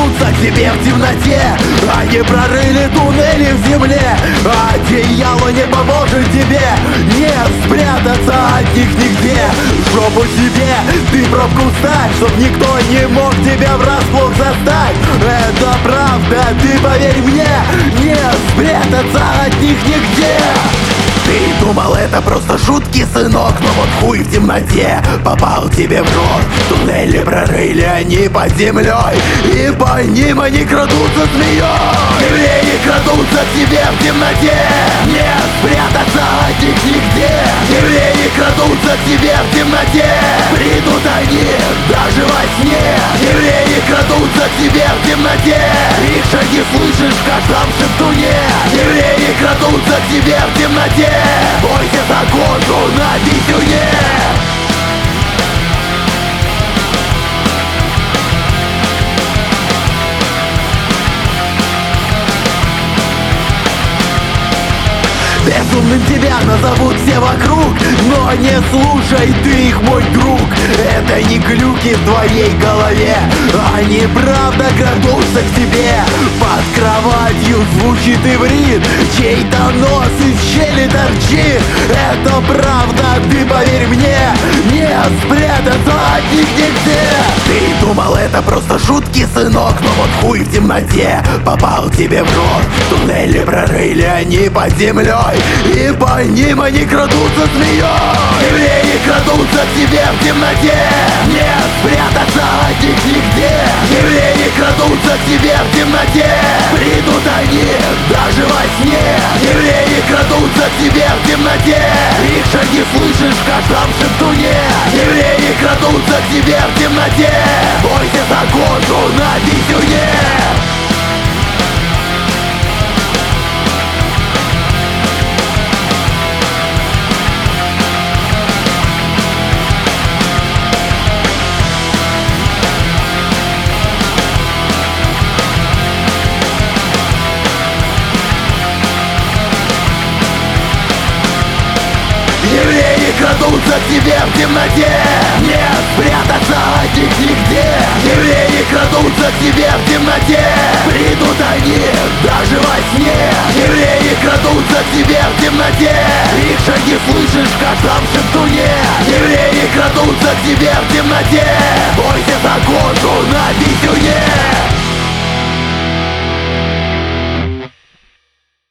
крадутся к тебе в темноте. Они прорыли туннели в земле, а одеяло не поможет тебе. Не спрятаться от них нигде. Жопу себе ты пробку ставь, чтоб никто не мог тебя врасплох застать. Это правда, ты поверь мне, не спрятаться от них нигде. Ты думал, это просто шутки, сынок, но вот хуй в темноте попал тебе в рот. Туннели прорыли они под землей, и по ним они крадутся змеей. Евреи крадутся к тебе в темноте, не спрятаться от них нигде. Евреи крадутся к тебе в темноте, придут они даже во сне. Евреи крадутся к тебе в темноте, их шаги слышишь в каждом шептуне. Евреи крадутся к тебе в темноте, бойся закону на битюне. Безумным тебя назовут все вокруг, но не слушай ты их, мой друг. Это не глюки в твоей голове, они правда крадутся к тебе. Под кроватью звучит иврит, чей-то нос из щели торчит. Это правда, ты поверь мне, не спрятаться от них нигде. Ты думал, это просто шутки, сынок, но вот хуй в темноте попал тебе в рот. Туннели прорыли они под землей, и по ним они крадутся змеей. Евреи крадутся к тебе в темноте, не спрятаться от них нигде. Евреи крадутся к тебе в темноте, придут они даже во сне. Евреи крадутся к тебе в темноте, их шаги слышишь в каждом шептуне. Евреи крадутся к тебе в темноте, бойся закону на битюне. Евреи крадутся к тебе в темноте, не спрятаться от них нигде. Евреи крадутся к тебе в темноте, придут они даже во сне. Евреи крадутся к тебе в темноте, их шаги слышишь в каждом шептуне. Евреи крадутся к тебе в темноте, бойся закону на битюне.